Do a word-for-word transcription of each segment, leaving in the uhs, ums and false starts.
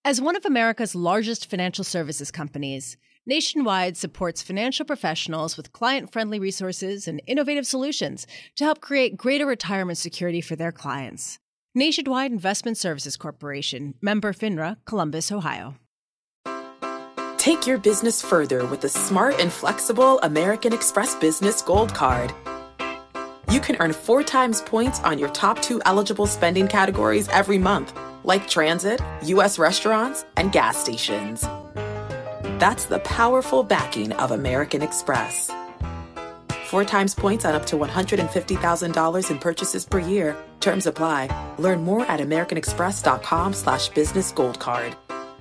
As one of America's largest financial services companies, Nationwide supports financial professionals with client-friendly resources and innovative solutions to help create greater retirement security for their clients. Nationwide Investment Services Corporation, member FINRA, Columbus, Ohio. Take your business further with the smart and flexible American Express Business Gold Card. You can earn four times points on your top two eligible spending categories every month, like transit, U S restaurants, and gas stations. That's the powerful backing of American Express. Four times points on up to one hundred fifty thousand dollars in purchases per year. Terms apply. Learn more at americanexpress.com slash business gold card.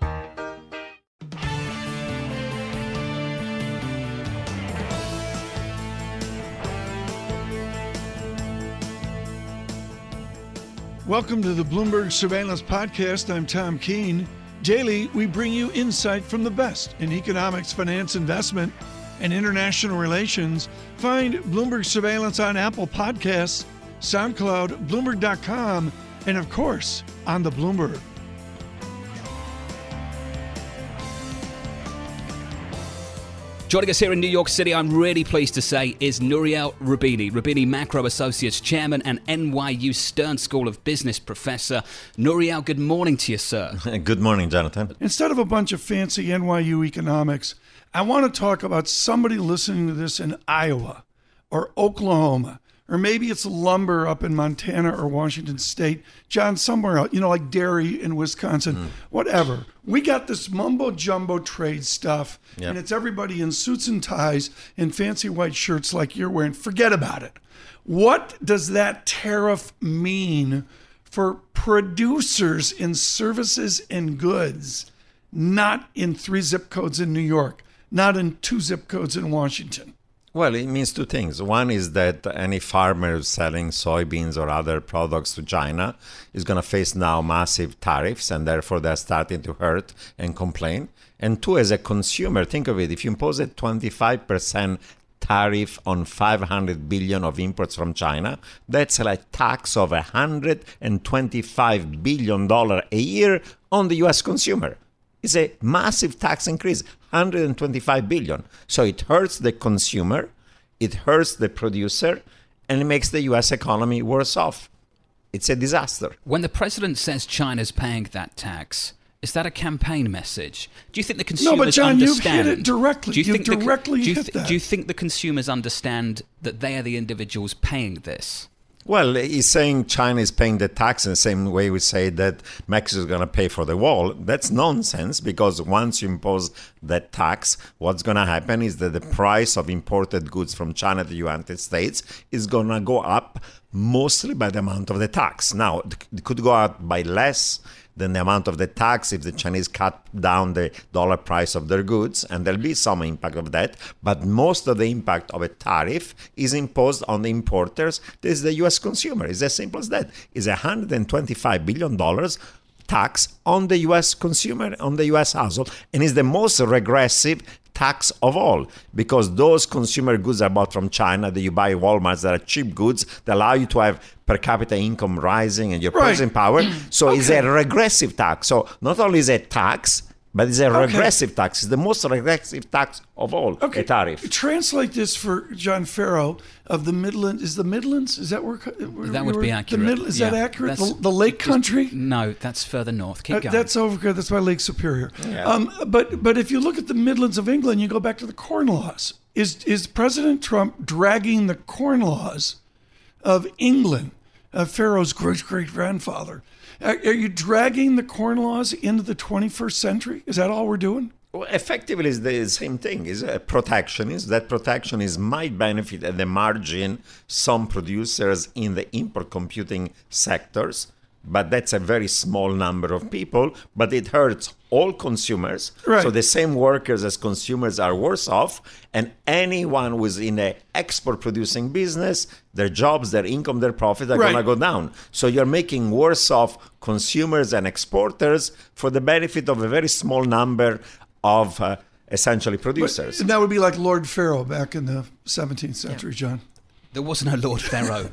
Welcome to the Bloomberg Surveillance Podcast. I'm Tom Keene. Daily, we bring you insight from the best in economics, finance, investment, and international relations. Find Bloomberg Surveillance on Apple Podcasts, SoundCloud, Bloomberg dot com, and of course, on the Bloomberg. Joining us here in New York City, I'm really pleased to say, is Nouriel Roubini. Roubini Macro Associates Chairman and N Y U Stern School of Business Professor. Nouriel, good morning to you, sir. Good morning, Jonathan. Instead of a bunch of fancy N Y U economics, I want to talk about somebody listening to this in Iowa or Oklahoma, or maybe it's lumber up in Montana or Washington State, John, somewhere else, you know, like dairy in Wisconsin, mm. whatever. We got this mumbo-jumbo trade stuff, yep. and it's everybody in suits and ties and fancy white shirts like you're wearing. Forget about it. What does that tariff mean for producers in services and goods, not in three zip codes in New York, not in two zip codes in Washington? Well, it means two things. One is that any farmer selling soybeans or other products to China is going to face now massive tariffs, and therefore they're starting to hurt and complain. And two, as a consumer, think of it. If you impose a twenty-five percent tariff on five hundred billion of imports from China, that's a tax of one hundred twenty-five billion dollars a year on the U S consumer. It's a massive tax increase, one hundred twenty-five billion dollars. So it hurts the consumer, it hurts the producer, and it makes the U S economy worse off. It's a disaster. When the president says China's paying that tax, is that a campaign message? Do you think the consumers No, but John, understand? you've hit it directly. Do you you've think directly the, do you hit th- that. Do you think the consumers understand that they are the individuals paying this? Well, he's saying China is paying the tax in the same way we say that Mexico is going to pay for the wall. That's nonsense, because once you impose that tax, what's going to happen is that the price of imported goods from China to the United States is going to go up mostly by the amount of the tax. Now, it could go up by less than the amount of the tax if the Chinese cut down the dollar price of their goods, and there'll be some impact of that, but most of the impact of a tariff is imposed on the importers. This is the U S consumer. It's as simple as that. It's one hundred twenty-five billion dollars tax on the U S consumer, on the U S household, and is the most regressive tax of all, because those consumer goods are bought from China that you buy at Walmart that are cheap goods that allow you to have per capita income rising and your right. purchasing power. So okay. it's a regressive tax. So not only is it a tax, but it's a okay. regressive tax. It's the most regressive tax of all, okay. a tariff. Translate this for John Farrow of the Midlands. Is the Midlands? Is that where? where that would were, be accurate. The Mid, is yeah. that accurate? The, That's, the Lake Country? No, that's further north. Keep uh, going. That's over here. That's by Lake Superior. Yeah. Um, but but if you look at the Midlands of England, you go back to the Corn Laws. Is is President Trump dragging the Corn Laws of England, uh, Pharaoh's great great grandfather? Are, are you dragging the Corn Laws into the twenty-first century? Is that all we're doing? Well, effectively, it's the same thing. It's a protectionist. That protectionist might benefit at the margin some producers in the import computing sectors, but that's a very small number of people. But it hurts all consumers. Right. So the same workers as consumers are worse off, and anyone who's in an export-producing business, their jobs, their income, their profit are right. going to go down. So you're making worse off consumers and exporters for the benefit of a very small number of uh, essentially producers. But that would be like Lord Pharaoh back in the seventeenth century, yeah. John. There was no Lord Pharaoh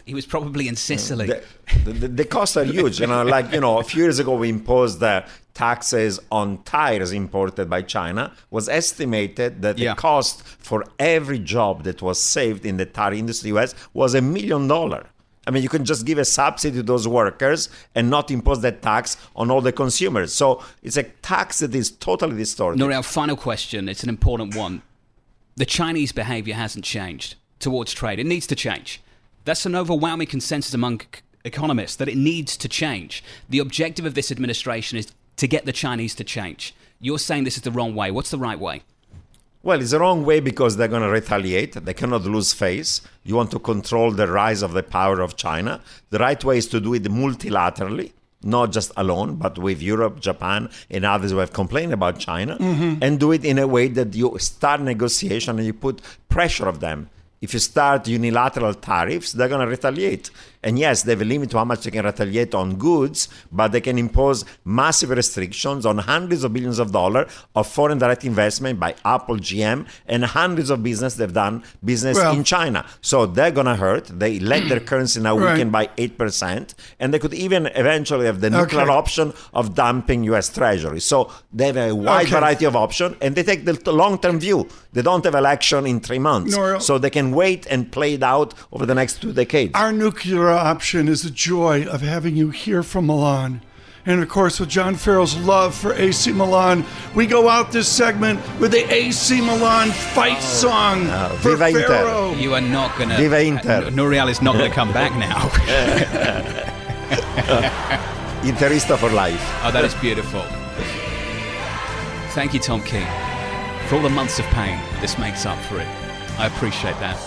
He was probably in Sicily. The, the, the costs are huge. You know, like, you know, a few years ago we imposed the taxes on tires imported by China. Was estimated that Yeah. the cost for every job that was saved in the tire industry U S was a million dollars. I mean, you can just give a subsidy to those workers and not impose that tax on all the consumers. So it's a tax that is totally distorted. Nouriel, final question. It's an important one. The Chinese behavior hasn't changed towards trade. It needs to change. That's an overwhelming consensus among c- economists that it needs to change. The objective of this administration is to get the Chinese to change. You're saying this is the wrong way. What's the right way? Well, it's the wrong way because they're going to retaliate. They cannot lose face. You want to control the rise of the power of China. The right way is to do it multilaterally, not just alone, but with Europe, Japan, and others who have complained about China, mm-hmm. and do it in a way that you start negotiation and you put pressure on them. If you start unilateral tariffs, they're going to retaliate. And yes, they have a limit to how much they can retaliate on goods, but they can impose massive restrictions on hundreds of billions of dollars of foreign direct investment by Apple, G M, and hundreds of business they've done business Well, in China. So they're going to hurt. They let their currency now Right. weaken by eight percent, and they could even eventually have the nuclear Okay. option of dumping U S Treasury. So they have a wide Okay. variety of options, and they take the long-term view. They don't have election in three months. Nouriel- So they can wait and play it out over the next two decades. Our nuclear option is the joy of having you here from Milan. And of course, with John Farrell's love for A C Milan, we go out this segment with the A C Milan fight song Oh, for Viva Inter. Farrell. You are not going to... Viva Inter. Nouriel is not going to come back now. Interista for life. Oh, that is beautiful. Thank you, Tom King. For all the months of pain, this makes up for it. I appreciate that.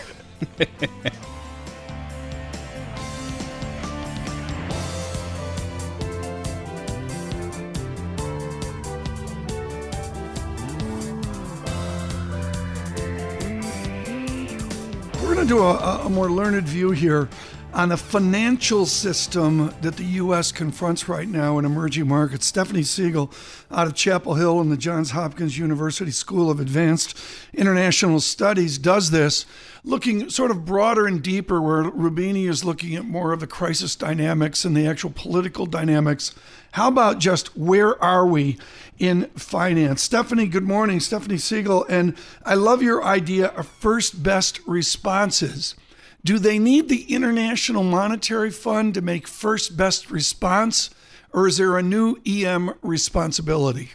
We're going to do a, a more learned view here on a financial system that the U S confronts right now in emerging markets. Stephanie Siegel out of Chapel Hill and the Johns Hopkins University School of Advanced International Studies does this, looking sort of broader and deeper, where Roubini is looking at more of the crisis dynamics and the actual political dynamics. How about just where are we in finance? Stephanie, good morning. Stephanie Siegel. And I love your idea of first best responses. Do they need the International Monetary Fund to make first best response, or is there a new E M responsibility?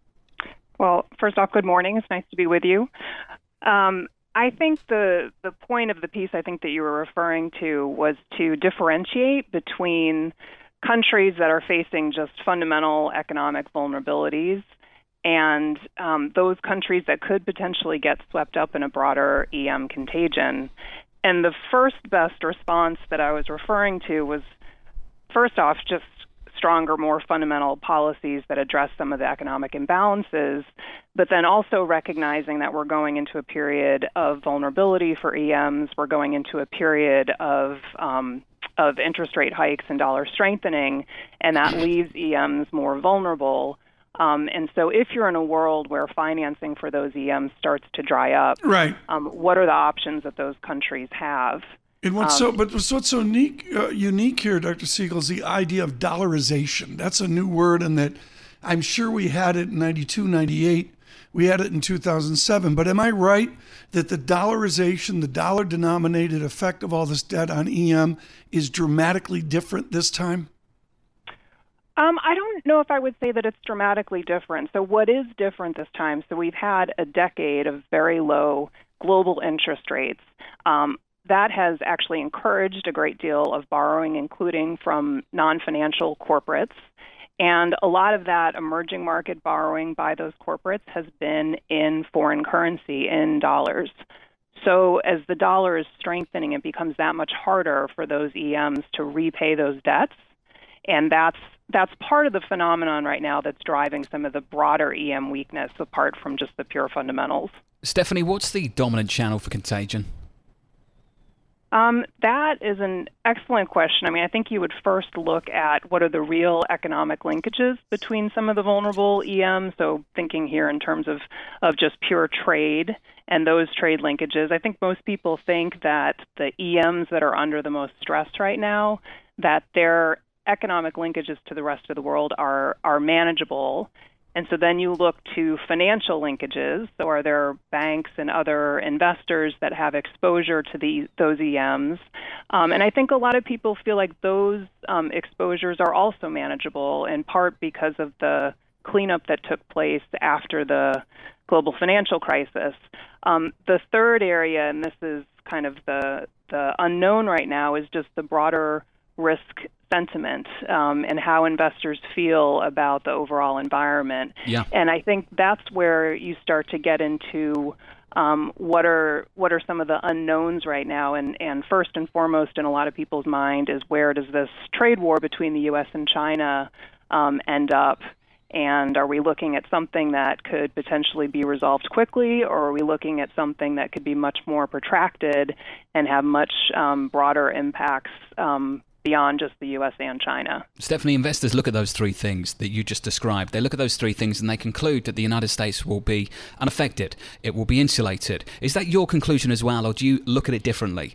Well, first off, good morning. It's nice to be with you. Um, I think the the point of the piece I think that you were referring to was to differentiate between countries that are facing just fundamental economic vulnerabilities and um, those countries that could potentially get swept up in a broader E M contagion. And the first best response that I was referring to was, first off, just stronger, more fundamental policies that address some of the economic imbalances, but then also recognizing that we're going into a period of vulnerability for E Ms. We're going into a period of um, of interest rate hikes and dollar strengthening, and that leaves E Ms more vulnerable. Um, and so if you're in a world where financing for those E Ms starts to dry up, Right. um, what are the options that those countries have? And what's so, but what's so unique, uh, unique here, Doctor Siegel, is the idea of dollarization. That's a new word, and that I'm sure we had it in ninety-two, ninety-eight. We had it in two thousand seven. But am I right that the dollarization, the dollar-denominated effect of all this debt on E M is dramatically different this time? Um, I don't know if I would say that it's dramatically different. So what is different this time? So we've had a decade of very low global interest rates. Um, that has actually encouraged a great deal of borrowing, including from non-financial corporates. And a lot of that emerging market borrowing by those corporates has been in foreign currency, in dollars. So as the dollar is strengthening, it becomes that much harder for those E Ms to repay those debts. And that's that's part of the phenomenon right now that's driving some of the broader E M weakness apart from just the pure fundamentals. Stephanie, what's the dominant channel for contagion? Um, that is an excellent question. I mean, I think you would first look at what are the real economic linkages between some of the vulnerable E Ms. So thinking here in terms of, of just pure trade and those trade linkages. I think most people think that the E Ms that are under the most stress right now, that their economic linkages to the rest of the world are are manageable. And so then you look to financial linkages. So are there banks and other investors that have exposure to the, those E Ms? Um, and I think a lot of people feel like those um, exposures are also manageable, in part because of the cleanup that took place after the global financial crisis. Um, the third area, and this is kind of the, the unknown right now, is just the broader risk sentiment um, and how investors feel about the overall environment. Yeah. And I think that's where you start to get into um, what are what are some of the unknowns right now. And, and first and foremost in a lot of people's mind is, where does this trade war between the U S and China um, end up? And are we looking at something that could potentially be resolved quickly, or are we looking at something that could be much more protracted and have much um, broader impacts um, beyond just the U S and China? Stephanie, investors look at those three things that you just described. They look at those three things and they conclude that the United States will be unaffected. It will be insulated. Is that your conclusion as well, or do you look at it differently?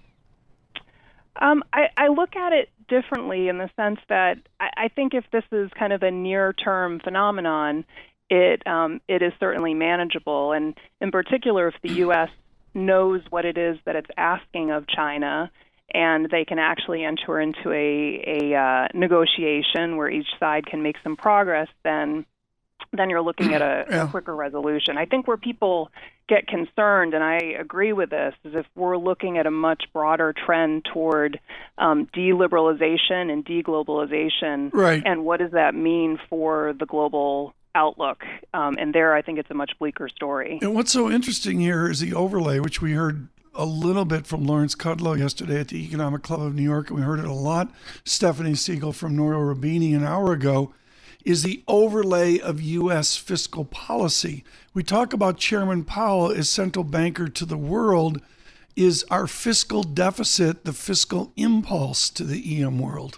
Um, I, I look at it differently in the sense that I, I think if this is kind of a near-term phenomenon, it um, it is certainly manageable. And in particular, if the U S knows what it is that it's asking of China, and they can actually enter into a, a uh, negotiation where each side can make some progress, then then you're looking at a, yeah. a quicker resolution. I think where people get concerned, and I agree with this, is if we're looking at a much broader trend toward um, deliberalization and deglobalization, right. and what does that mean for the global outlook? Um, and there, I think it's a much bleaker story. And what's so interesting here is the overlay, which we heard a little bit from Lawrence Kudlow yesterday at the Economic Club of New York, and we heard it a lot, Stephanie Siegel from Nouriel Roubini an hour ago, is the overlay of U S fiscal policy. We talk about Chairman Powell as central banker to the world. Is our fiscal deficit the fiscal impulse to the E M world?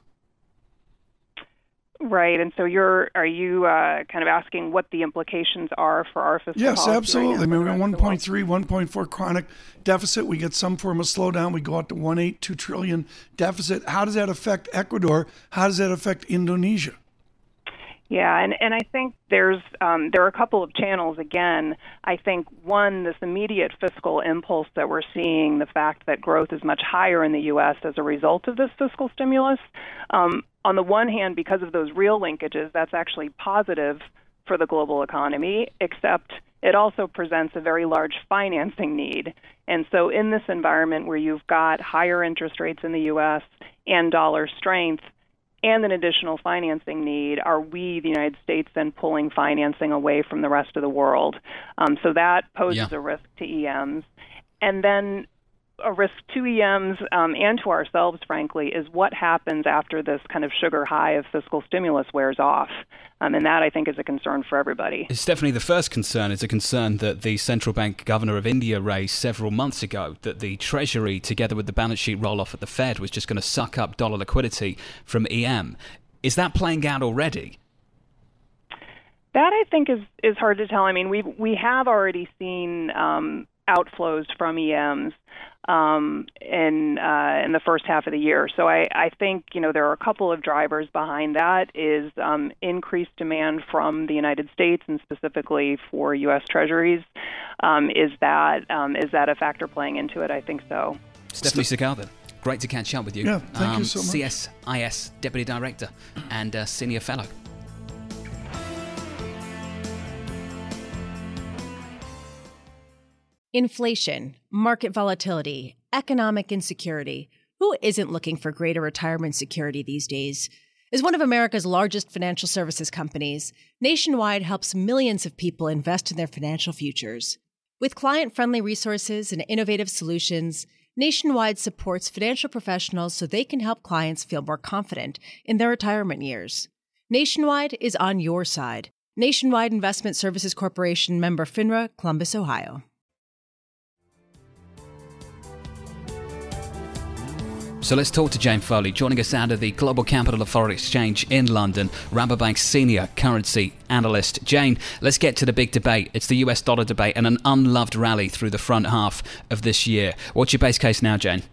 Right, and so you're are you uh, kind of asking what the implications are for our fiscal yes, policy? Yes, absolutely. Right I mean, we're at one point three, one point four chronic deficit. We get some form of slowdown. We go out to one point eight two trillion deficit. How does that affect Ecuador? How does that affect Indonesia? Yeah, and, and I think there's um, there are a couple of channels. Again, I think one, this immediate fiscal impulse that we're seeing, the fact that growth is much higher in the U S as a result of this fiscal stimulus. Um, on the one hand, because of those real linkages, that's actually positive for the global economy, except it also presents a very large financing need. And so in this environment where you've got higher interest rates in the U S and dollar strength, and an additional financing need, are we, the United States, then pulling financing away from the rest of the world? Um, so that poses yeah. a risk to E Ms. And then a risk to E Ms um, and to ourselves, frankly, is what happens after this kind of sugar high of fiscal stimulus wears off. Um, and that, I think, is a concern for everybody. Stephanie, the first concern is a concern that the central bank governor of India raised several months ago, that the Treasury, together with the balance sheet roll-off at the Fed, was just going to suck up dollar liquidity from E M. Is that playing out already? That, I think, is, is hard to tell. I mean, we we have already seen um, outflows from E Ms um, in uh, in the first half of the year. So I, I think, you know, there are a couple of drivers behind that. Is um, increased demand from the United States, and specifically for U S Treasuries. Um, is that um, is that a factor playing into it? I think so. Stephanie Siegel, then. Great to catch up with you. Yeah, thank um, you so much. C S I S Deputy Director and uh, Senior Fellow. Inflation, market volatility, economic insecurity. Who isn't looking for greater retirement security these days? As one of America's largest financial services companies, Nationwide helps millions of people invest in their financial futures. With client-friendly resources and innovative solutions, Nationwide supports financial professionals so they can help clients feel more confident in their retirement years. Nationwide is on your side. Nationwide Investment Services Corporation, member FINRA, Columbus, Ohio. So let's talk to Jane Foley, joining us out of the Global Capital Foreign Exchange in London, Rabobank's senior currency analyst. Jane, let's get to the big debate. It's the U S dollar debate and an unloved rally through the front half of this year. What's your base case now, Jane?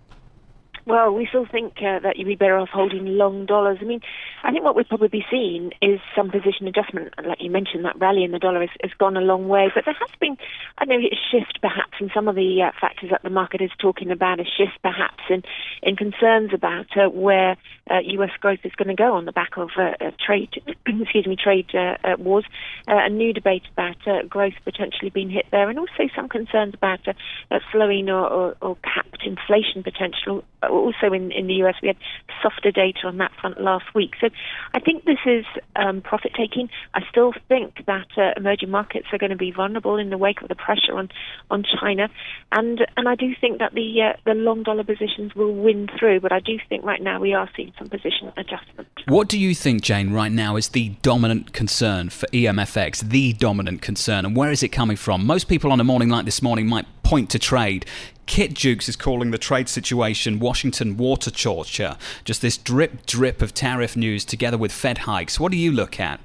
Well, we still think uh, that you'd be better off holding long dollars. I mean, I think what we've probably seen is some position adjustment. Like you mentioned, that rally in the dollar has, has gone a long way. But there has been, I don't know, a shift perhaps in some of the uh, factors that the market is talking about, a shift perhaps in, in concerns about uh, where uh, U S growth is going to go on the back of uh, uh, trade, excuse me, trade uh, uh, wars, uh, a new debate about uh, growth potentially being hit there, and also some concerns about uh, uh, slowing or, or, or capped inflation potential. Also in, in the U S, we had softer data on that front last week. So I think this is um, profit-taking. I still think that uh, emerging markets are going to be vulnerable in the wake of the pressure on, on China. And and I do think that the uh, the long dollar positions will win through. But I do think right now we are seeing some position adjustment. What do you think, Jane, right now is the dominant concern for E M F X, the dominant concern? And where is it coming from? Most people on a morning like this morning might point to trade. Kit Jukes is calling the trade situation Washington water torture, just this drip drip of tariff news together with Fed hikes. What do you look at?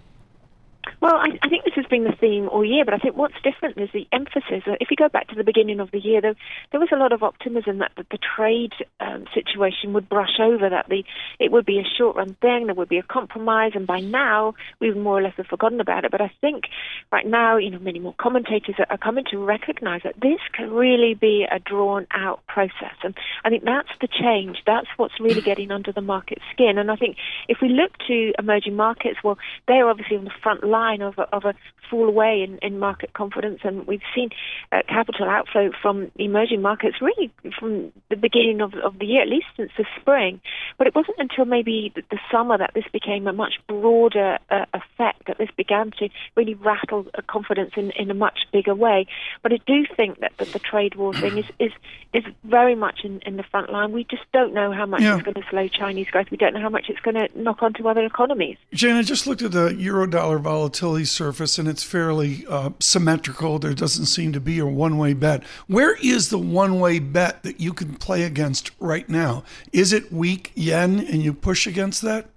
Well, I, I think this has been the theme all year, but I think what's different is the emphasis. If you go back to the beginning of the year, there, there was a lot of optimism that the, the trade um, situation would brush over, that the it would be a short-run thing, there would be a compromise, and by now we more or less have forgotten about it. But I think right now, you know, many more commentators are, are coming to recognise that this can really be a drawn-out process, and I think that's the change. That's what's really getting under the market skin. And I think if we look to emerging markets, well, they're obviously on the front line of a, of a fall away in, in market confidence, and we've seen uh, capital outflow from emerging markets really from the beginning of, of the year, at least since the spring. But it wasn't until maybe the, the summer that this became a much broader uh, effect, that this began to really rattle uh, confidence in, in a much bigger way. But I do think that, that the trade war thing is, is, is very much in, in the front line. We just don't know how much yeah. it's going to slow Chinese growth. We don't know how much it's going to knock onto other economies. Jane, I just looked at the euro-dollar volatility surface, and it's fairly uh, symmetrical. There doesn't seem to be a one-way bet. Where is the one-way bet that you can play against right now? Is it weak yen and you push against that?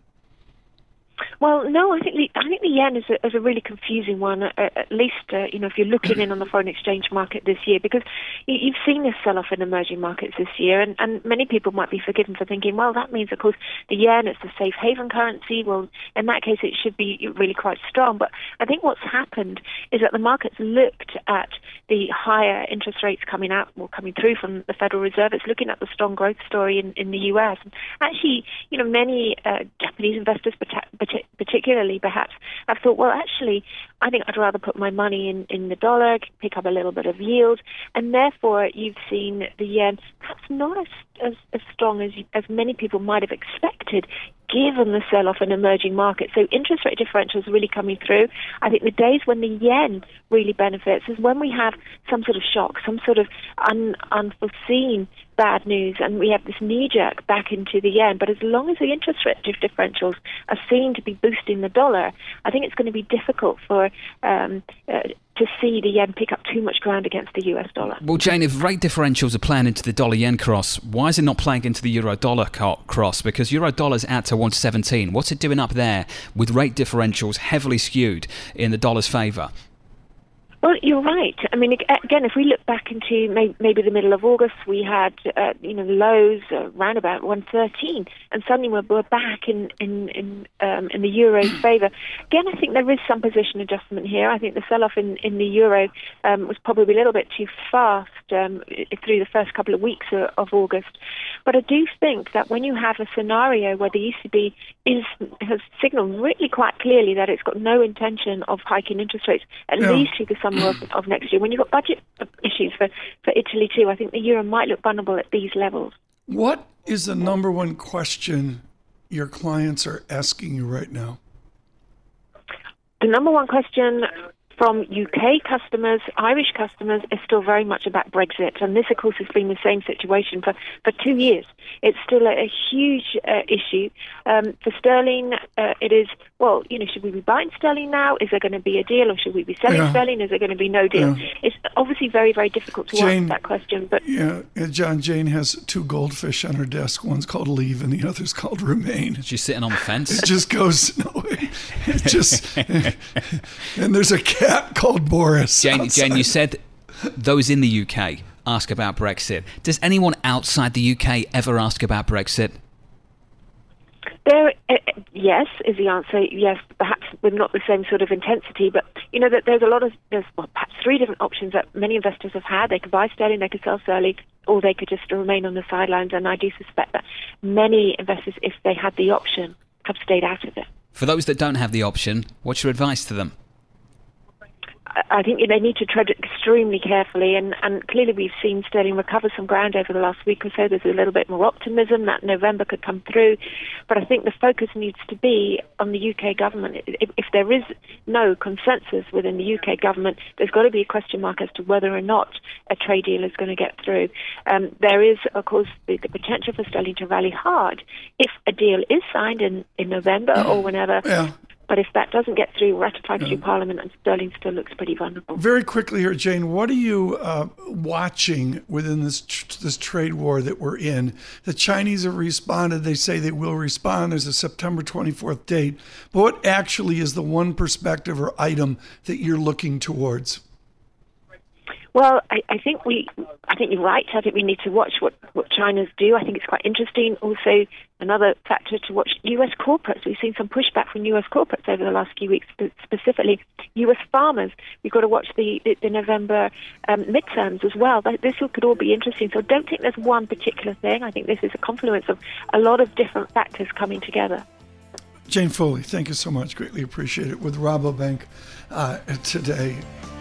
Well, no, I think the I think the yen is a, is a really confusing one. Uh, at least, uh, you know, if you're looking in on the foreign exchange market this year, because you, you've seen this sell-off in emerging markets this year, and, and many people might be forgiven for thinking, well, that means, of course, the yen is the safe haven currency. Well, in that case, it should be really quite strong. But I think what's happened is that the markets looked at the higher interest rates coming out, or coming through from the Federal Reserve. It's looking at the strong growth story in, in the U S. And actually, you know, many uh, Japanese investors, particularly perhaps, have thought, well, actually, I think I'd rather put my money in, in the dollar, pick up a little bit of yield, and therefore you've seen the yen perhaps not as as, as strong as as many people might have expected, given the sell-off in emerging markets. So interest rate differentials really coming through. I think the days when the yen really benefits is when we have some sort of shock, some sort of un, unforeseen bad news, and we have this knee-jerk back into the yen. But as long as the interest rate differentials are seen to be boosting the dollar, I think it's going to be difficult for um, uh, to see the yen pick up too much ground against the U S dollar. Well, Jane, if rate differentials are playing into the dollar-yen cross, why is it not playing into the euro-dollar cross? Because euro-dollar's out to one seventeen. What's it doing up there with rate differentials heavily skewed in the dollar's favour? Well, you're right. I mean, again, if we look back into may, maybe the middle of August, we had, uh, you know, lows uh, around about one thirteen, and suddenly we're, we're back in in in, um, in the euro's favour. Again, I think there is some position adjustment here. I think the sell-off in, in the euro um, was probably a little bit too fast um, through the first couple of weeks of, of August. But I do think that when you have a scenario where the E C B is has signalled really quite clearly that it's got no intention of hiking interest rates, at yeah. least through the summer Of, of next year. When you've got budget issues for, for Italy too, I think the euro might look vulnerable at these levels. What is the number one question your clients are asking you right now? The number one question from U K customers, Irish customers, is still very much about Brexit. And this, of course, has been the same situation for, for two years. It's still a, a huge uh, issue. Um, for sterling, uh, it is, well, you know, should we be buying sterling now? Is there going to be a deal, or should we be selling yeah. sterling? Is there going to be no deal? Yeah. It's obviously very, very difficult to Jane, answer that question. But yeah, John, Jane has two goldfish on her desk. One's called Leave and the other's called Remain. She's sitting on the fence. It just goes, no, it, it just, and there's a cat called Boris. Jane, outside. Jane, you said those in the U K ask about Brexit. Does anyone outside the U K ever ask about Brexit? There, uh, yes, is the answer. Yes, perhaps with not the same sort of intensity, but you know that there's a lot of there's well, perhaps three different options that many investors have had. They could buy sterling, they could sell sterling, or they could just remain on the sidelines. And I do suspect that many investors, if they had the option, have stayed out of it. For those that don't have the option, what's your advice to them? I think they need to tread extremely carefully, and, and clearly we've seen sterling recover some ground over the last week or so. There's a little bit more optimism that November could come through, but I think the focus needs to be on the U K government. If, if there is no consensus within the U K government, there's got to be a question mark as to whether or not a trade deal is going to get through. Um, there is, of course, the, the potential for sterling to rally hard if a deal is signed in, in November or whenever. Yeah. But if that doesn't get through, ratified through Parliament, and sterling still looks pretty vulnerable. Very quickly here, Jane, what are you uh, watching within this tr- this trade war that we're in? The Chinese have responded. They say they will respond. There's a September twenty-fourth date. But what actually is the one perspective or item that you're looking towards? Well, I, I think we, I think you're right. I think we need to watch what, what China's do. I think it's quite interesting. Also, another factor to watch: U S corporates. We've seen some pushback from U S corporates over the last few weeks, specifically U S farmers. We've got to watch the, the, the November um, midterms as well. This could all be interesting. So I don't think there's one particular thing. I think this is a confluence of a lot of different factors coming together. Jane Foley, thank you so much. Greatly appreciate it. With Rabobank uh, today.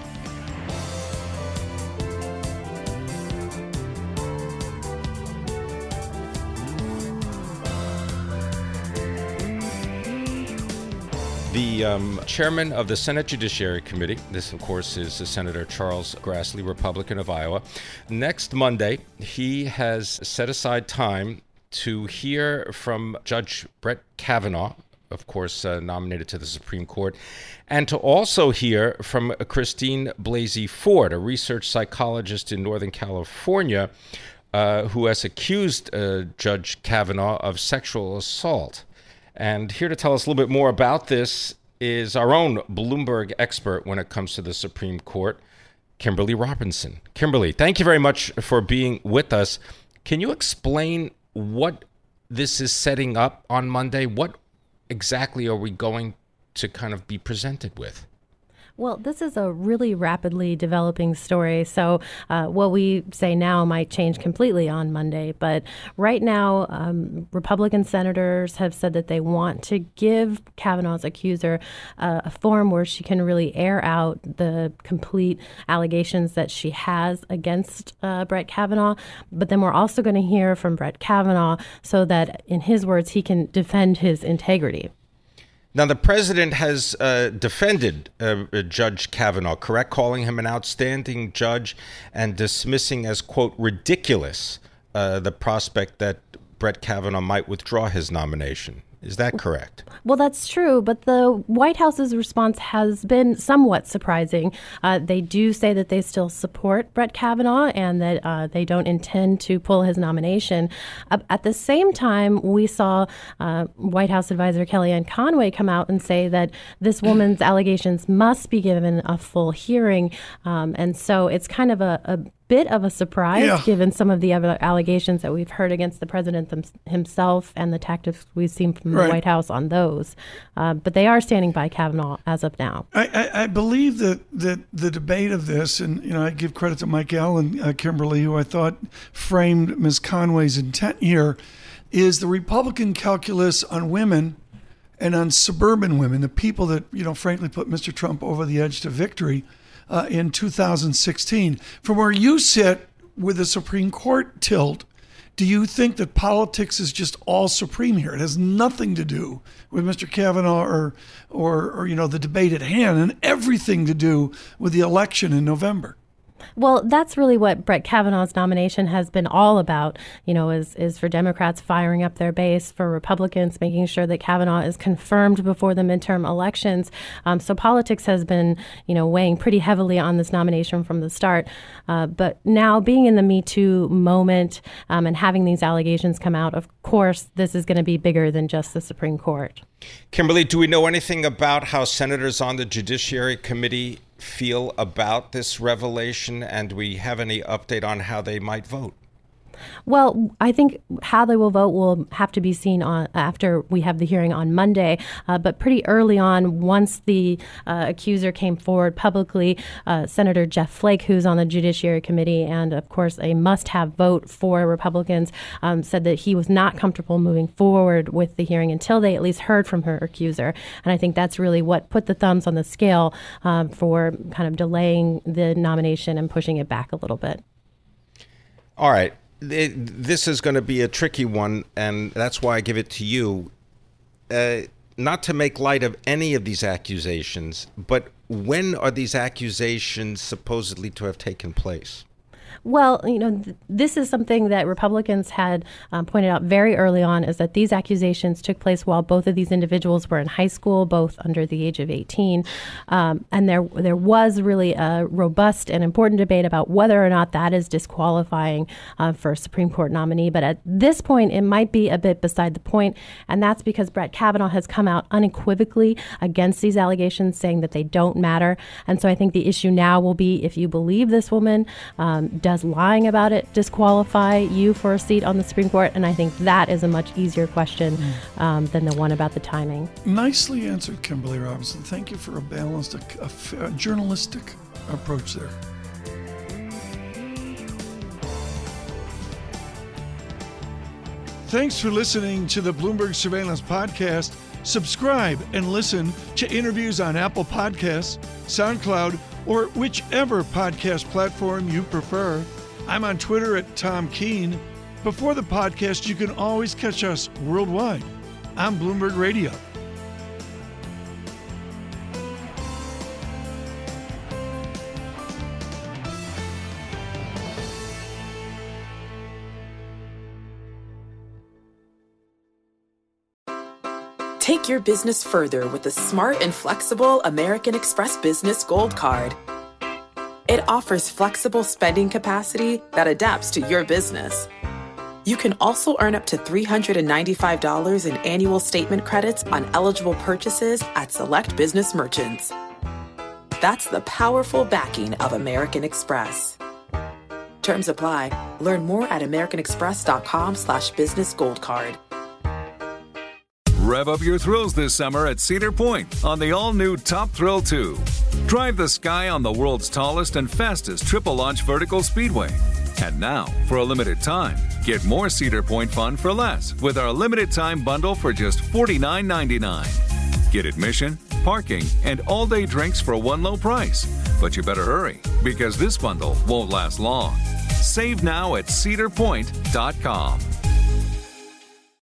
The um, chairman of the Senate Judiciary Committee, this, of course, is Senator Charles Grassley, Republican of Iowa. Next Monday, he has set aside time to hear from Judge Brett Kavanaugh, of course, uh, nominated to the Supreme Court, and to also hear from Christine Blasey Ford, a research psychologist in Northern California, uh, who has accused uh, Judge Kavanaugh of sexual assault. And here to tell us a little bit more about this is our own Bloomberg expert when it comes to the Supreme Court, Kimberly Robinson. Kimberly, thank you very much for being with us. Can you explain what this is setting up on Monday? What exactly are we going to kind of be presented with? Well, this is a really rapidly developing story. So uh, what we say now might change completely on Monday. But right now, um, Republican senators have said that they want to give Kavanaugh's accuser uh, a forum where she can really air out the complete allegations that she has against uh, Brett Kavanaugh. But then we're also going to hear from Brett Kavanaugh so that, in his words, he can defend his integrity. Now, the president has uh, defended uh, Judge Kavanaugh, correct? Calling him an outstanding judge and dismissing as, quote, ridiculous uh, the prospect that Brett Kavanaugh might withdraw his nomination. Is that correct? Well, that's true, but the White House's response has been somewhat surprising. Uh, they do say that they still support Brett Kavanaugh and that uh, they don't intend to pull his nomination. Uh, at the same time, we saw uh, White House advisor Kellyanne Conway come out and say that this woman's allegations must be given a full hearing. Um, and so it's kind of a, a bit of a surprise, yeah. given some of the other allegations that we've heard against the president them, himself and the tactics we've seen from right. the White House on those. Uh, but they are standing by Kavanaugh as of now. I, I, I believe that, that the debate of this, and you know, I give credit to Mike Allen, uh, Kimberly, who I thought framed Miz Conway's intent here, is the Republican calculus on women and on suburban women, the people that, you know, frankly put Mister Trump over the edge to victory. Uh, in two thousand sixteen, from where you sit with the Supreme Court tilt Do you think that politics is just all supreme here? It has nothing to do with Mister Kavanaugh or, or, or you know, the debate at hand, and everything to do with the election in November? Well, that's really what Brett Kavanaugh's nomination has been all about, you know, is, is for Democrats firing up their base, for Republicans making sure that Kavanaugh is confirmed before the midterm elections. Um, so politics has been, you know, weighing pretty heavily on this nomination from the start. Uh, but now being in the Me Too moment um, and having these allegations come out, of course, this is going to be bigger than just the Supreme Court. Kimberly, do we know anything about how senators on the Judiciary Committee feel about this revelation, and do we have any update on how they might vote? Well, I think how they will vote will have to be seen on after we have the hearing on Monday. Uh, but pretty early on, once the uh, accuser came forward publicly, uh, Senator Jeff Flake, who's on the Judiciary Committee and, of course, a must-have vote for Republicans, um, said that he was not comfortable moving forward with the hearing until they at least heard from her accuser. And I think that's really what put the thumbs on the scale um, for kind of delaying the nomination and pushing it back a little bit. All right. It, this is going to be a tricky one, and that's why I give it to you. Uh, not to make light of any of these accusations, but when are these accusations supposedly to have taken place? Well, you know, th- this is something that Republicans had um, pointed out very early on, is that these accusations took place while both of these individuals were in high school, both under the age of eighteen. Um, and there there was really a robust and important debate about whether or not that is disqualifying uh, for a Supreme Court nominee. But at this point, it might be a bit beside the point, and that's because Brett Kavanaugh has come out unequivocally against these allegations, saying that they don't matter. And so I think the issue now will be, if you believe this woman, um, does lying about it disqualify you for a seat on the Supreme Court? And I think that is a much easier question um, than the one about the timing. Nicely answered, Kimberly Robinson. Thank you for a balanced, a, a, a journalistic approach there. Thanks for listening to the Bloomberg Surveillance Podcast. Subscribe and listen to interviews on Apple Podcasts, SoundCloud, or whichever podcast platform you prefer. I'm on Twitter at Tom Keene. Before the podcast, you can always catch us worldwide on Bloomberg Radio. Take your business further with the smart and flexible American Express Business Gold Card. It offers flexible spending capacity that adapts to your business. You can also earn up to three hundred ninety-five dollars in annual statement credits on eligible purchases at select business merchants. That's the powerful backing of American Express. Terms apply. Learn more at americanexpress.com slash business gold card. Rev up your thrills this summer at Cedar Point on the all-new Top Thrill two. Drive the sky on the world's tallest and fastest triple-launch vertical speedway. And now, for a limited time, get more Cedar Point fun for less with our limited-time bundle for just forty-nine ninety-nine. Get admission, parking, and all-day drinks for one low price. But you better hurry, because this bundle won't last long. Save now at cedar point dot com.